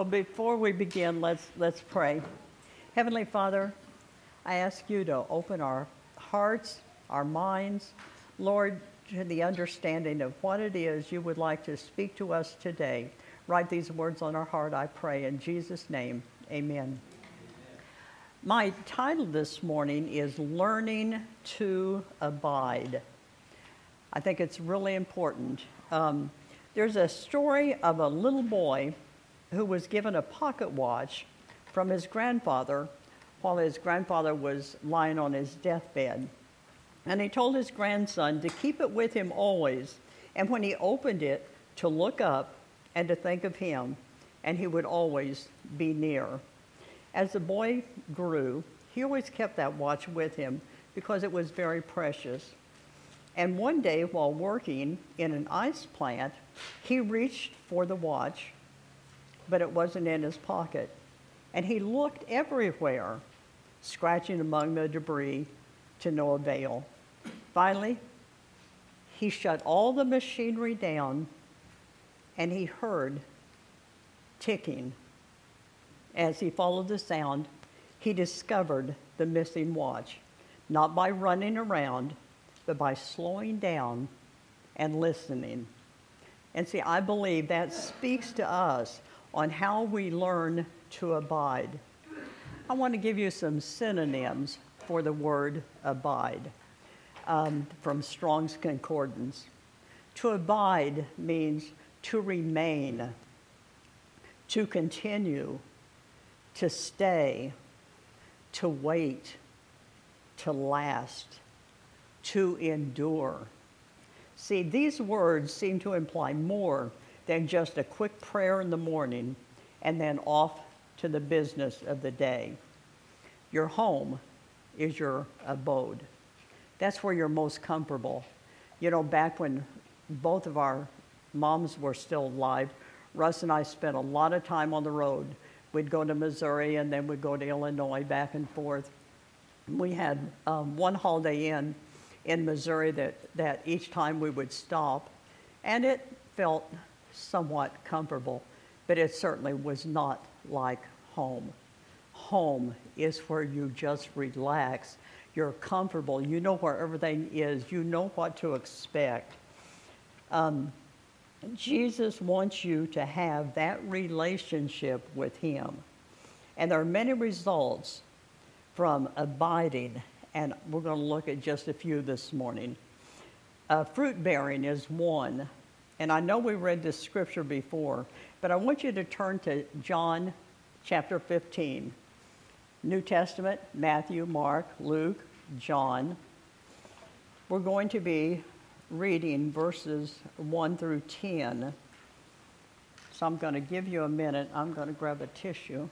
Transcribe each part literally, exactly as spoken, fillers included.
before we begin, let's, let's pray. Heavenly Father, I ask you to open our hearts, our minds, Lord, to the understanding of what it is you would like to speak to us today. Write these words on our heart, I pray. In Jesus' name, amen. Amen. My title this morning is Learning to Abide. I think it's really important. Um, there's a story of a little boy who was given a pocket watch from his grandfather while his grandfather was lying on his deathbed. And he told his grandson to keep it with him always, and when he opened it, to look up and to think of him, and he would always be near. As the boy grew, he always kept that watch with him because it was very precious. And one day, while working in an ice plant, he reached for the watch, but it wasn't in his pocket. And he looked everywhere, scratching among the debris to no avail. Finally, he shut all the machinery down, and he heard ticking. As he followed the sound, he discovered the missing watch, not by running around, but by slowing down and listening. And see, I believe that speaks to us on how we learn to abide. I want to give you some synonyms for the word abide um, from Strong's Concordance. To abide means to remain, to continue, to stay, to wait, to last, to endure. See, these words seem to imply more than just a quick prayer in the morning and then off to the business of the day. Your home is your abode. That's where you're most comfortable. You know, back when both of our moms were still alive, Russ and I spent a lot of time on the road. We'd go to Missouri and then we'd go to Illinois, back and forth. We had um, one Holiday Inn in Missouri that, that each time we would stop, and it felt somewhat comfortable, but it certainly was not like home. Home is where you just relax. You're comfortable. You know where everything is. You know what to expect. Um, Jesus wants you to have that relationship with him. And there are many results from abiding, and we're going to look at just a few this morning. Uh, fruit bearing is one. And I know we read this scripture before, but I want you to turn to John chapter fifteen. New Testament, Matthew, Mark, Luke, John. We're going to be reading verses one through ten. So I'm going to give you a minute. I'm going to grab a tissue.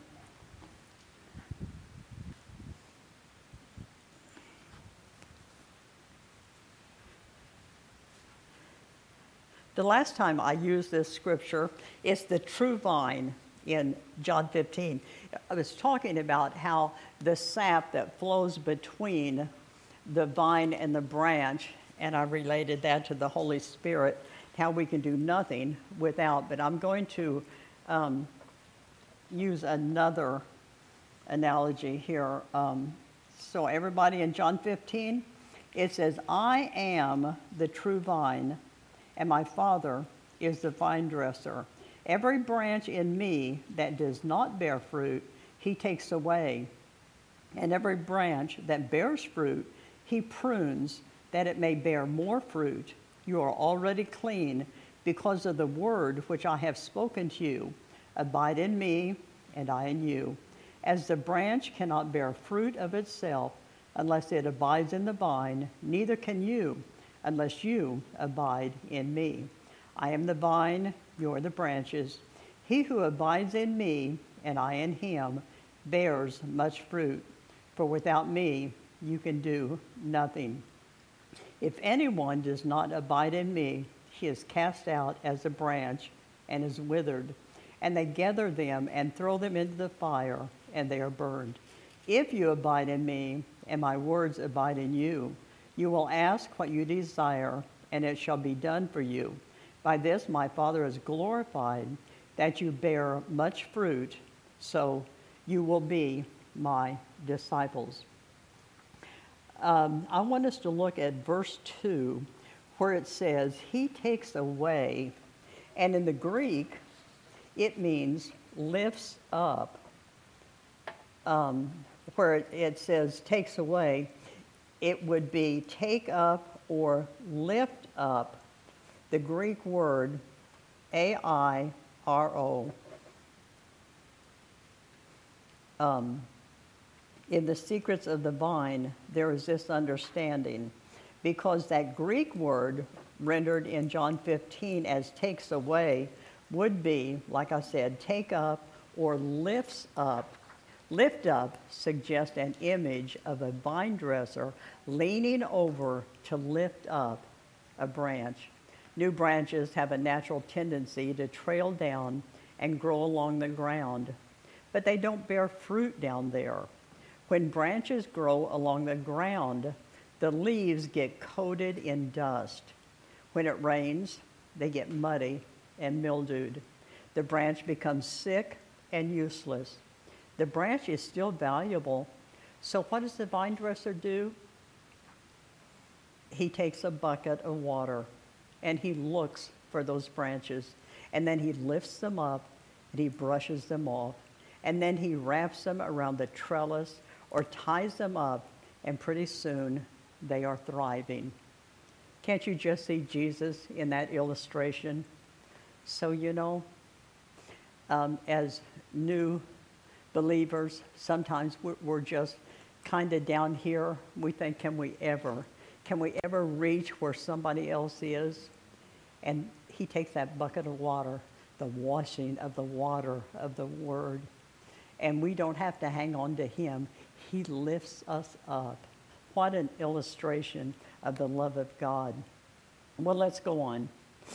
The last time I used this scripture is the true vine in John fifteen. I was talking about how the sap that flows between the vine and the branch, and I related that to the Holy Spirit, how we can do nothing without. But I'm going to um, use another analogy here. Um, so everybody in John fifteen, it says, I am the true vine, and my Father is the vine dresser. Every branch in me that does not bear fruit, he takes away. And every branch that bears fruit, he prunes, that it may bear more fruit. You are already clean because of the word which I have spoken to you. Abide in me, and I in you. As the branch cannot bear fruit of itself unless it abides in the vine, neither can you unless you abide in me. I am the vine, you are the branches. He who abides in me, and I in him, bears much fruit. For without me, you can do nothing. If anyone does not abide in me, he is cast out as a branch and is withered. And they gather them and throw them into the fire, and they are burned. If you abide in me, and my words abide in you, you will ask what you desire, and it shall be done for you. By this my Father is glorified, that you bear much fruit, so you will be my disciples. Um, I want us to look at verse two, where it says, he takes away, and in the Greek, it means lifts up. Um, where it, it says takes away, it would be take up or lift up. The Greek word A I R O. Um, in the secrets of the vine, there is this understanding, because that Greek word rendered in John fifteen as takes away would be, like I said, take up or lifts up. Lift up suggests an image of a vine dresser leaning over to lift up a branch. New branches have a natural tendency to trail down and grow along the ground, but they don't bear fruit down there. When branches grow along the ground, the leaves get coated in dust. When it rains, they get muddy and mildewed. The branch becomes sick and useless. The branch is still valuable. So what does the vine dresser do? He takes a bucket of water and he looks for those branches, and then he lifts them up and he brushes them off, and then he wraps them around the trellis or ties them up, and pretty soon they are thriving. Can't you just see Jesus in that illustration? So, you know, um, as new believers, sometimes we're, we're just kind of down here. We think, can we ever, can we ever reach where somebody else is? And he takes that bucket of water, the washing of the water of the Word, and we don't have to hang on to him. He lifts us up. What an illustration of the love of God. Well, let's go on.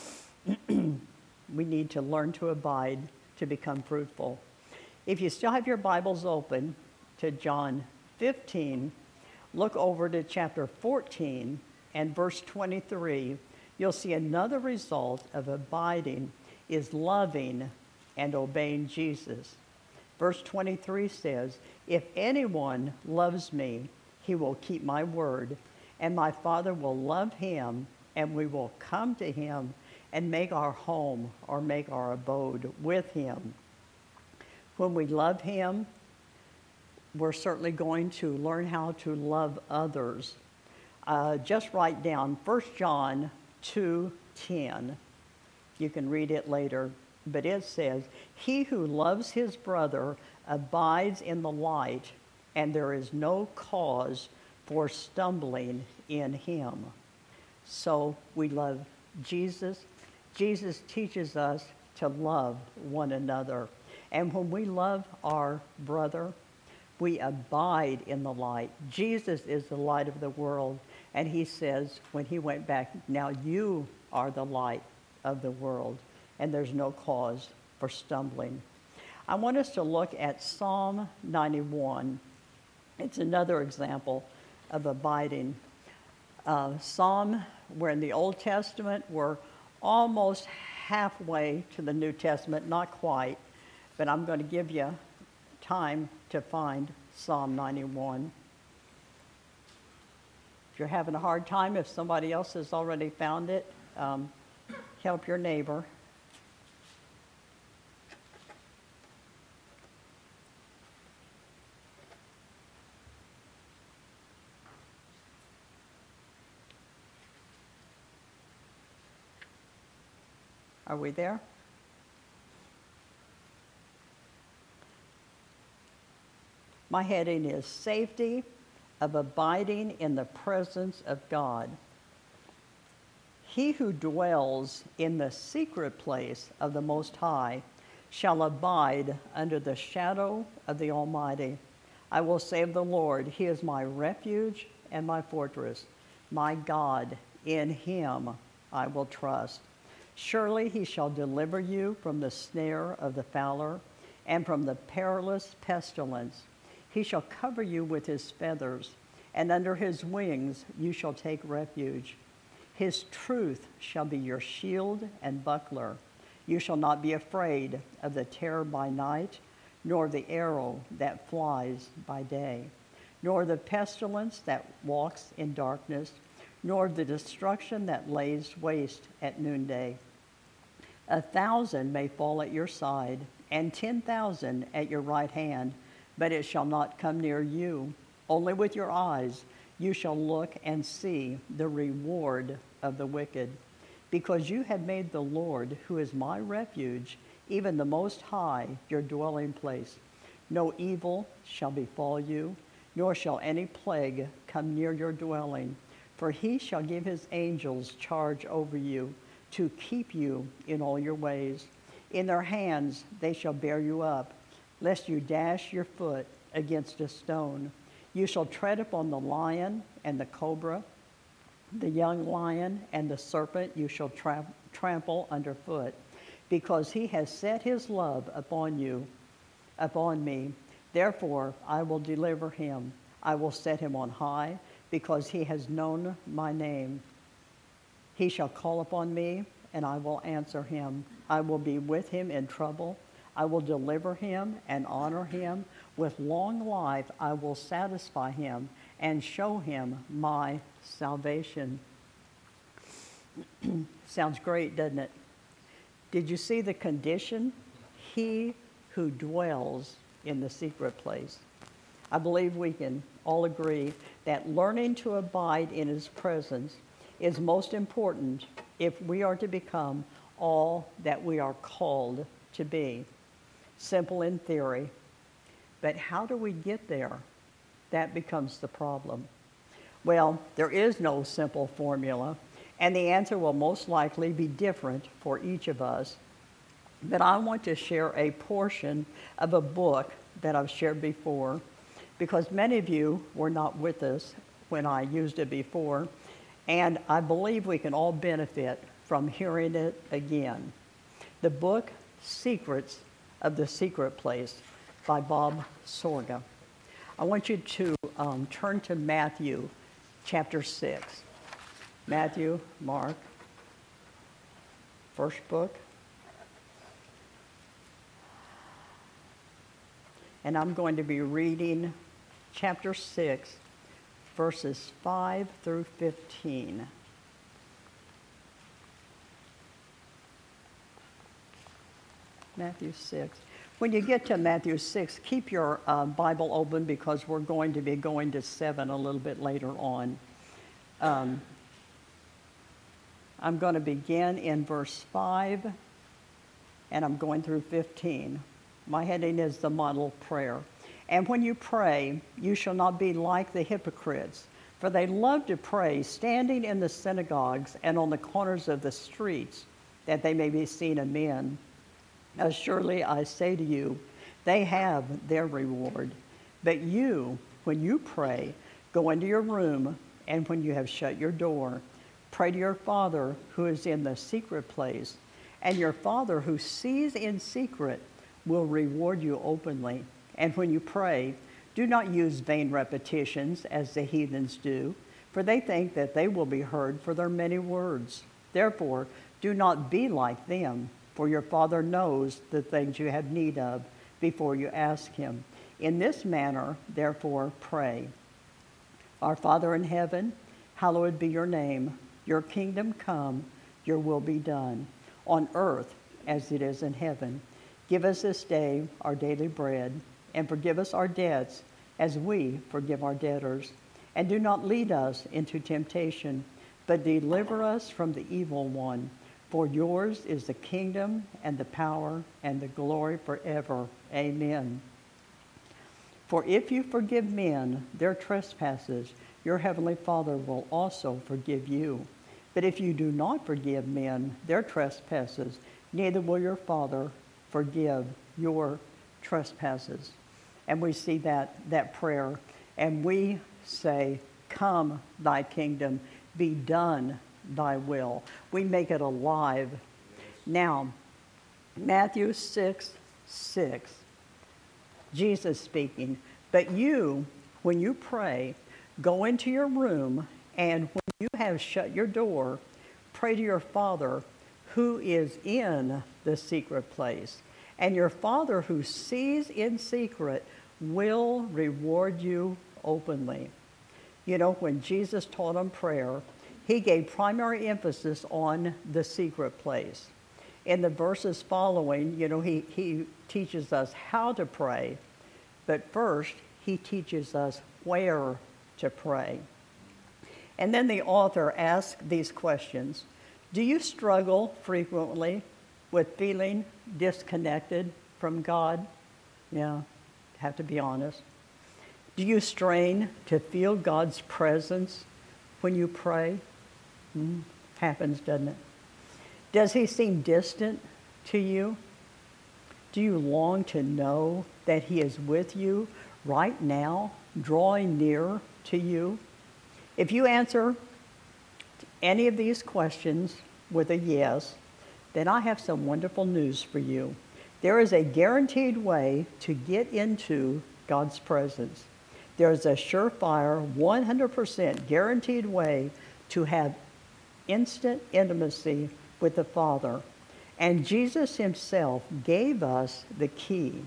We need to learn to abide to become fruitful. If you still have your Bibles open to John fifteen, look over to chapter fourteen and verse twenty-three. You'll see another result of abiding is loving and obeying Jesus. Verse twenty-three says, if anyone loves me, he will keep my word, and my Father will love him, and we will come to him and make our home or make our abode with him. When we love him, we're certainly going to learn how to love others. Uh, just write down First John two ten. You can read it later, but it says, he who loves his brother abides in the light, and there is no cause for stumbling in him. So we love Jesus. Jesus teaches us to love one another. And when we love our brother, we abide in the light. Jesus is the light of the world. And he says, when he went back, now you are the light of the world, and there's no cause for stumbling. I want us to look at Psalm ninety-one. It's another example of abiding. Uh, Psalm, we're in the Old Testament, we're almost halfway to the New Testament, not quite, but I'm going to give you time to find Psalm ninety-one. If you're having a hard time, if somebody else has already found it, um, help your neighbor. Are we there? My heading is Safety of Abiding in the Presence of God. He who dwells in the secret place of the Most High shall abide under the shadow of the Almighty. I will say of the Lord, he is my refuge and my fortress. My God, in him I will trust. Surely he shall deliver you from the snare of the fowler and from the perilous pestilence. He shall cover you with his feathers, and under his wings you shall take refuge. His truth shall be your shield and buckler. You shall not be afraid of the terror by night, nor the arrow that flies by day, nor the pestilence that walks in darkness, nor the destruction that lays waste at noonday. A thousand may fall at your side, and ten thousand at your right hand, but it shall not come near you. Only with your eyes you shall look and see the reward of the wicked. Because you have made the Lord, who is my refuge, even the Most High, your dwelling place. No evil shall befall you, nor shall any plague come near your dwelling. For he shall give his angels charge over you, to keep you in all your ways. In their hands they shall bear you up, lest you dash your foot against a stone. You shall tread upon the lion and the cobra, the young lion and the serpent you shall tra- trample underfoot, because he has set his love upon you, upon me. Therefore I will deliver him. I will set him on high, because he has known my name. He shall call upon me, and I will answer him. I will be with him in trouble. I will deliver him and honor him. With long life I will satisfy him and show him my salvation. Sounds great, doesn't it? Did you see the condition? He who dwells in the secret place. I believe we can all agree that learning to abide in his presence is most important if we are to become all that we are called to be. Simple in theory, but how do we get there? That becomes the problem. Well, there is no simple formula, and the answer will most likely be different for each of us. But I want to share a portion of a book that I've shared before, because many of you were not with us when I used it before, and I believe we can all benefit from hearing it again. The book, Secrets of the Secret Place by Bob Sorga. I want you to um, turn to Matthew chapter six. Matthew, Mark, first book. And I'm going to be reading chapter six, verses five through fifteen. Matthew six. When you get to Matthew six, keep your uh, Bible open, because we're going to be going to seven a little bit later on. Um, I'm going to begin in verse five, and I'm going through fifteen. My heading is the model prayer. And when you pray, you shall not be like the hypocrites, for they love to pray standing in the synagogues and on the corners of the streets, that they may be seen of men. Assuredly, I say to you, they have their reward. But you, when you pray, go into your room, and when you have shut your door, pray to your Father who is in the secret place, and your Father who sees in secret will reward you openly. And when you pray, do not use vain repetitions as the heathens do, for they think that they will be heard for their many words. Therefore, do not be like them, for your Father knows the things you have need of before you ask him. In this manner, therefore, pray. Our Father in heaven, hallowed be your name. Your kingdom come, your will be done, on earth as it is in heaven. Give us this day our daily bread, and forgive us our debts as we forgive our debtors. And do not lead us into temptation, but deliver us from the evil one. For yours is the kingdom and the power and the glory forever. Amen. For if you forgive men their trespasses, your heavenly Father will also forgive you. But if you do not forgive men their trespasses, neither will your Father forgive your trespasses. And we see that, that prayer, and we say, come thy kingdom, be done thy will. We make it alive. Now, Matthew six, six, Jesus speaking, but you, when you pray, go into your room, and when you have shut your door, pray to your Father who is in the secret place. And your Father who sees in secret will reward you openly. You know, when Jesus taught on prayer, he gave primary emphasis on the secret place. In the verses following, you know, he, he teaches us how to pray, but first he teaches us where to pray. And then the author asks these questions. Do you struggle frequently with feeling disconnected from God? Yeah, have to be honest. Do you strain to feel God's presence when you pray? Hmm, happens, doesn't it? Does he seem distant to you? Do you long to know that he is with you right now, drawing near to you? If you answer any of these questions with a yes, then I have some wonderful news for you. There is a guaranteed way to get into God's presence. There is a surefire, one hundred percent guaranteed way to have instant intimacy with the Father. And Jesus himself gave us the key.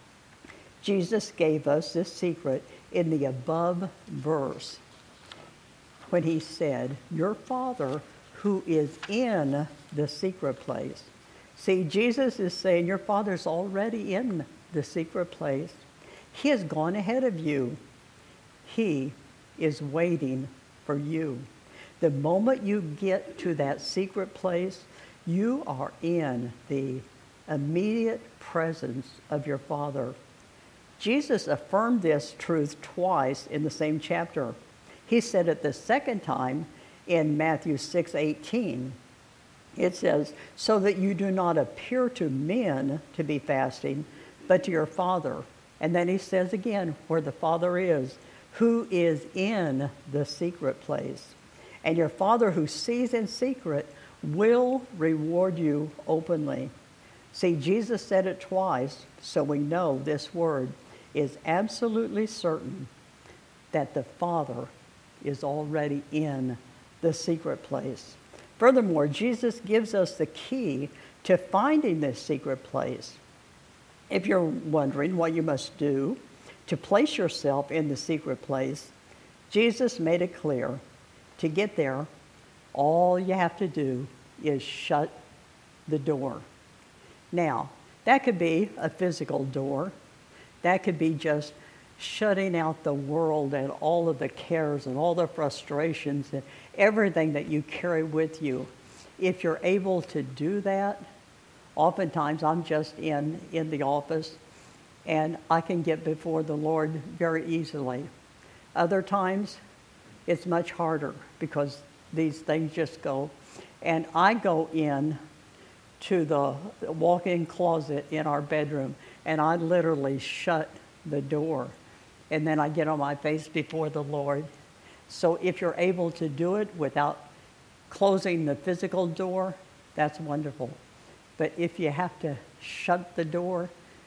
Jesus gave us this secret in the above verse when he said, your Father who is in the secret place. See, Jesus is saying your Father's already in the secret place. He has gone ahead of you. He is waiting for you. The moment you get to that secret place, you are in the immediate presence of your Father. Jesus affirmed this truth twice in the same chapter. He said it the second time in Matthew six eighteen. It says, so that you do not appear to men to be fasting, but to your Father. And then he says again, where the Father is, who is in the secret place. And your Father who sees in secret will reward you openly. See, Jesus said it twice, so we know this word is absolutely certain that the Father is already in the secret place. Furthermore, Jesus gives us the key to finding this secret place. If you're wondering what you must do to place yourself in the secret place, Jesus made it clear. To get there, all you have to do is shut the door. Now, that could be a physical door. That could be just shutting out the world and all of the cares and all the frustrations and everything that you carry with you. If you're able to do that, oftentimes I'm just in, in the office and I can get before the Lord very easily. Other times, it's much harder because these things just go. And I go in to the walk-in closet in our bedroom and I literally shut the door. And then I get on my face before the Lord. So if you're able to do it without closing the physical door, that's wonderful. But if you have to shut the door,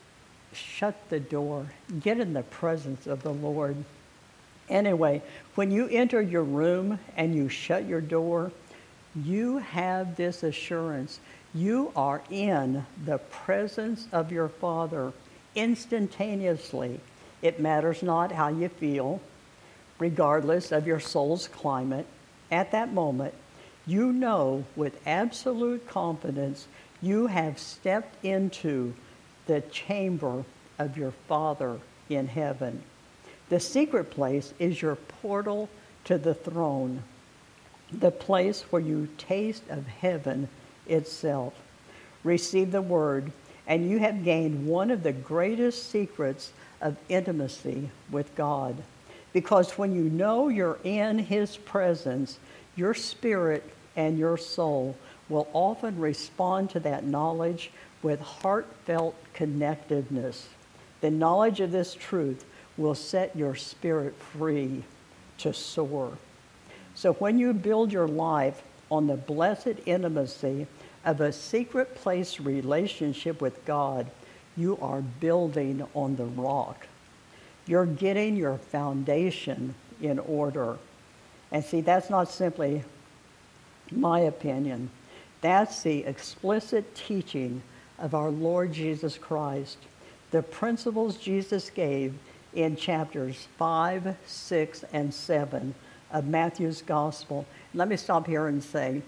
shut the door. Get in the presence of the Lord. Anyway, when you enter your room and you shut your door, you have this assurance. You are in the presence of your Father instantaneously. It matters not how you feel, regardless of your soul's climate. At that moment, you know with absolute confidence you have stepped into the chamber of your Father in heaven. The secret place is your portal to the throne, the place where you taste of heaven itself. Receive the word, and you have gained one of the greatest secrets of intimacy with God. Because when you know you're in his presence, your spirit and your soul will often respond to that knowledge with heartfelt connectiveness. The knowledge of this truth will set your spirit free to soar. So when you build your life on the blessed intimacy of a secret place relationship with God, you are building on the rock. You're getting your foundation in order. And see, that's not simply my opinion. That's the explicit teaching of our Lord Jesus Christ, the principles Jesus gave in chapters five, six, and seven of Matthew's Gospel. Let me stop here and say,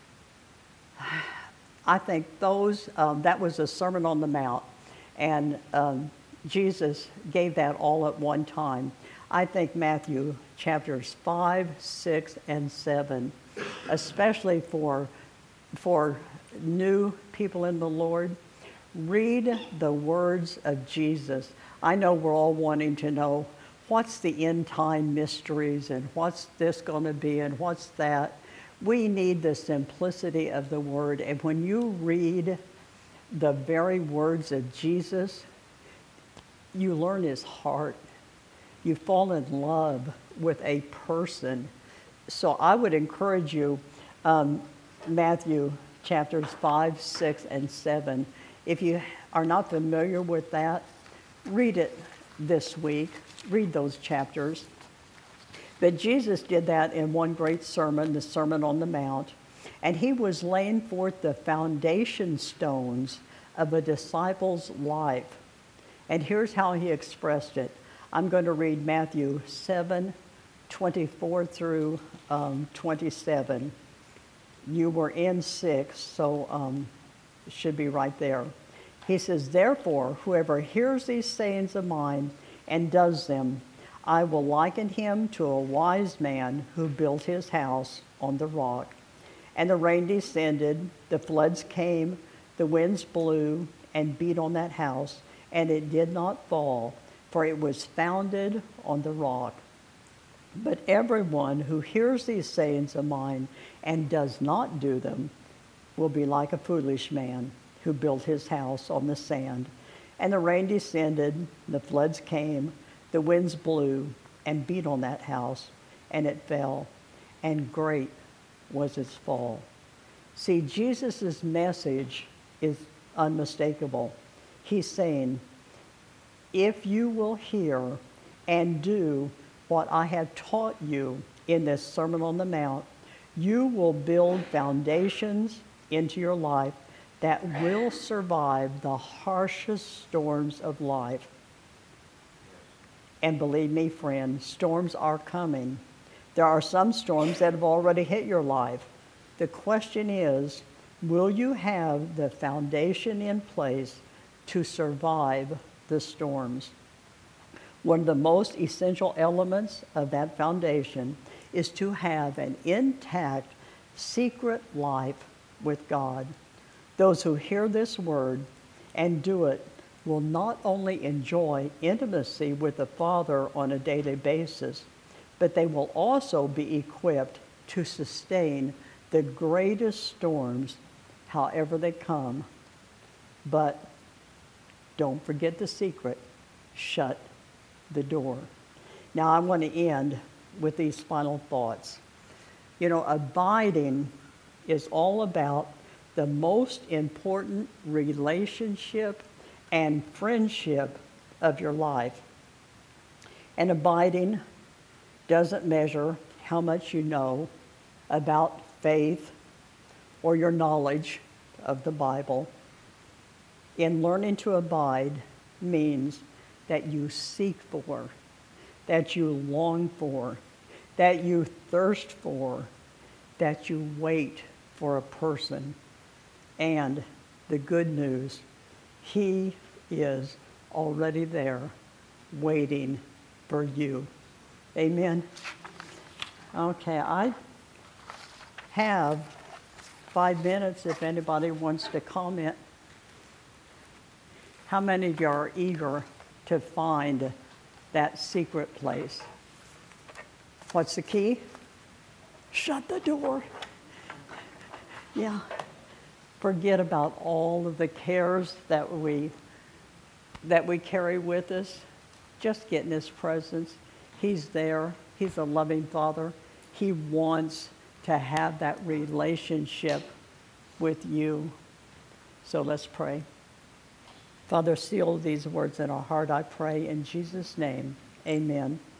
I think those, um, that was a Sermon on the Mount, and um, Jesus gave that all at one time. I think Matthew chapters five, six, and seven, especially for, for new people in the Lord, read the words of Jesus. I know we're all wanting to know what's the end time mysteries and what's this going to be and what's that. We need the simplicity of the word. And when you read the very words of Jesus, you learn his heart. You fall in love with a person. So I would encourage you, um, Matthew chapters five, six, and seven. If you are not familiar with that, read it this week. Read those chapters. But Jesus did that in one great sermon, the Sermon on the Mount, and he was laying forth the foundation stones of a disciple's life. And here's how he expressed it. I'm going to read Matthew seven, twenty-four through um, twenty-seven. You were in six, so um, it should be right there. He says, therefore, whoever hears these sayings of mine and does them, I will liken him to a wise man who built his house on the rock. And the rain descended, the floods came, the winds blew and beat on that house, and it did not fall, for it was founded on the rock. But everyone who hears these sayings of mine and does not do them will be like a foolish man who built his house on the sand. And the rain descended, the floods came, the winds blew and beat on that house, and it fell, and great was its fall. See, Jesus' message is unmistakable. He's saying, if you will hear and do what I have taught you in this Sermon on the Mount, you will build foundations into your life that will survive the harshest storms of life. And believe me, friend, storms are coming. There are some storms that have already hit your life. The question is, will you have the foundation in place to survive the storms? One of the most essential elements of that foundation is to have an intact, secret life with God. Those who hear this word and do it will not only enjoy intimacy with the Father on a daily basis, but they will also be equipped to sustain the greatest storms, however they come. But don't forget the secret: shut the door. Now I want to end with these final thoughts. You know, abiding is all about the most important relationship and friendship of your life. And abiding doesn't measure how much you know about faith or your knowledge of the Bible. In learning to abide means that you seek for, that you long for, that you thirst for, that you wait for a person. And the good news, he is already there waiting for you. Amen. Okay, I have five minutes if anybody wants to comment. How many of you are eager to find that secret place? What's the key? Shut the door. Yeah. Forget about all of the cares that we that we carry with us. Just get in his presence. He's there. He's a loving Father. He wants to have that relationship with you. So let's pray. Father, seal these words in our heart, I pray in Jesus' name. Amen.